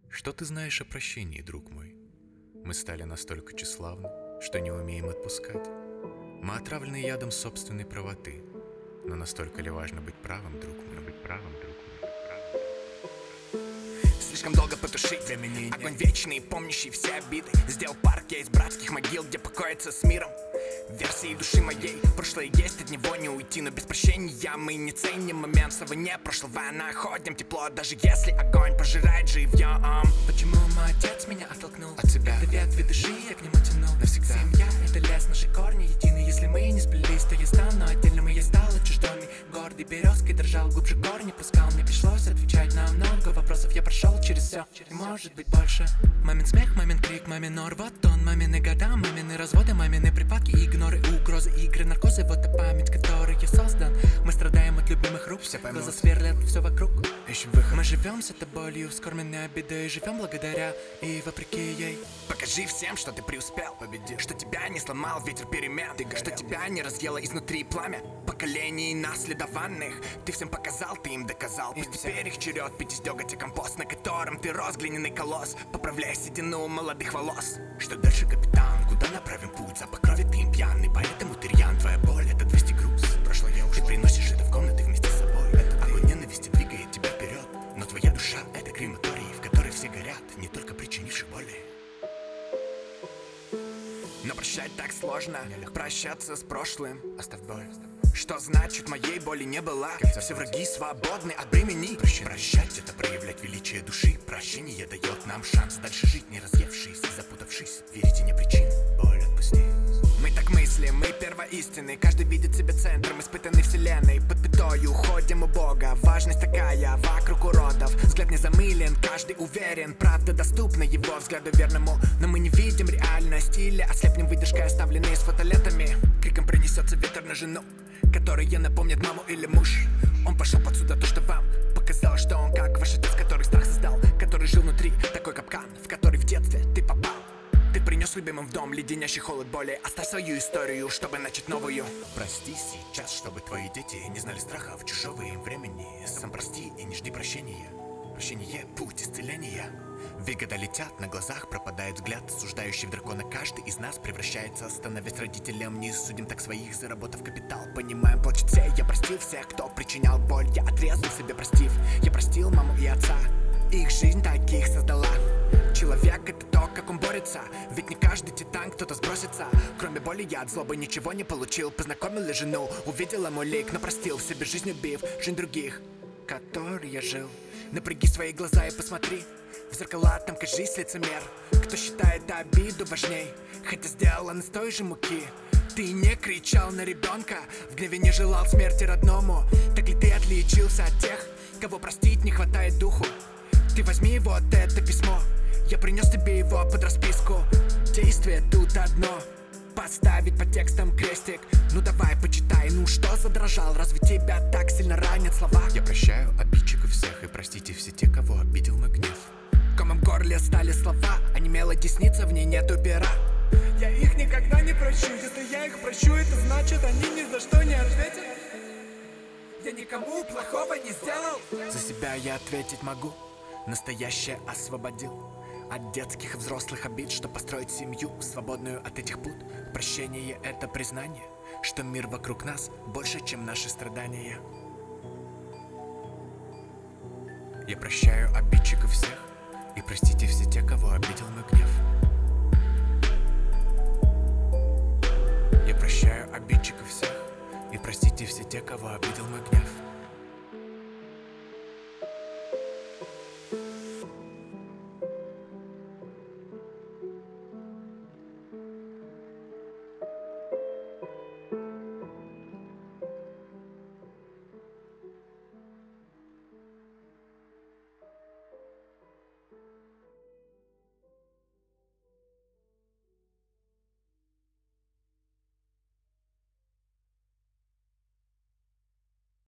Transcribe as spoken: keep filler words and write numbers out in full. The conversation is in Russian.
Что ты знаешь о прощении, друг мой? Мы стали настолько тщеславны, что не умеем отпускать. Мы отравлены ядом собственной правоты. Но настолько ли важно быть правым, друг мой? Быть правым, друг мой, быть правым. Слишком долго потушить времени огонь вечный, помнящий все обиды. Сделал парк я из братских могил, где покоится с миром версии души моей. Прошлое есть, от него не уйти, но без прощения мы не ценим момент в войне прошлого. Находим тепло, даже если огонь пожирает живьем. Почему мой отец меня оттолкнул от себя? Это ветви души, я к нему тянул навсегда. Семья — это лес, наши корни едины. Если мы не сплелись, то я стану отдельным, и я стал отчужденный. Гордый березкой дрожал, глубже корни пускал. Мне пришлось отвечать на много вопросов. Я прошел через все, и может быть больше. Мамин смех, мамин крик, мамин ор, вот он. Мамины года, мамины разводы, мамины припадки, игноры, угрозы, игры, наркозы. Вот та память, которой я создан. Мы страдаем от любимых рук, все глаза сверлят все вокруг. Ищем выход. Мы живем с этой болью, вскормленной обидой. Живем благодаря и вопреки ей. Покажи всем, что ты преуспел, победил, что тебя не сломал ветер перемен, ты что тебя не разъело изнутри пламя поколений наследованных. Ты всем показал, ты им доказал. Пусть теперь их черед пить из деготя компост, на котором ты рос, глиняный колосс. Поправляй седину молодых волос. Что дальше, капитан? Куда направим путь? Запах крови, ты им пьяный, поэтому ты рьян. Твоя боль — это двести груз. Прошлое уже ты приносишь это в комнаты вместе с собой. Это огонь ненависти двигает тебя вперед. Но твоя душа — это крематорий, в которой все горят, не только причинившие боли. Но прощать так сложно, прощаться с прошлым. Оставь боль. Что значит моей боли не было? Все враги свободны от бремени. Прощать — это проявлять величие души. Прощение дает нам шанс дальше жить, не разъевшись и запутавшись. Верите не причин, боль отпусти. Мы так мыслим, мы первоистины. Каждый видит себя центром испытанной вселенной. Под пятою ходим у Бога. Важность такая вокруг уродов. Взгляд не замылен, каждый уверен. Правда доступна его взгляду верному. Но мы не видим реальность или ослепнем выдержкой, оставленной с фотолентами. Криком принесется ветер на жену, которые напомнят маму или муж. Он пошел под сюда то, что вам показал, что он как ваш отец, который страх создал, который жил внутри такой капкан, в который в детстве ты попал. Ты принес любимым в дом леденящий холод боли. Оставь свою историю, чтобы начать новую. Прости сейчас, чтобы твои дети не знали страха в чужого им времени. Сам прости и не жди прощения. Прощение — путь исцеления. Ведь года летят, на глазах пропадает взгляд, осуждающий в дракона. Каждый из нас превращается, становясь родителем. Не судим так своих, заработав капитал. Понимаем, плачут все, я простил всех, кто причинял боль. Я отрезал себе, простив. Я простил маму и отца, их жизнь таких создала. Человек — это то, как он борется. Ведь не каждый титан кто-то сбросится. Кроме боли я от злобы ничего не получил. Познакомил жену, увидела мой лик, но простил в себе жизнь, убив жизнь других, которой я жил. Напряги свои глаза и посмотри в зеркала, там кажись лицемер. Кто считает обиду важней, хотя сделан из той же муки. Ты не кричал на ребенка, в гневе не желал смерти родному. Так ли ты отличился от тех, кого простить не хватает духу? Ты возьми вот это письмо, я принес тебе его под расписку. Действие тут одно — поставить под текстом крестик. Ну давай, почитай, ну что задрожал? Разве тебя так сильно ранят слова? Я прощаю обидчиков всех, и простите все те, кого обидел мой гнев. Комом в горле стали слова, онемела десница, в ней нету пера. Я их никогда не прощу. Если я их прощу, это значит, они ни за что не ответят. Я никому плохого не сделал. За себя я ответить могу. Настоящее освободил от детских и взрослых обид, что построить семью, свободную от этих пут. Прощение — это признание, что мир вокруг нас больше, чем наши страдания. Я прощаю обидчиков всех, и простите все те, кого обидел мой гнев. Я прощаю обидчиков всех, и простите все те, кого обидел мой гнев.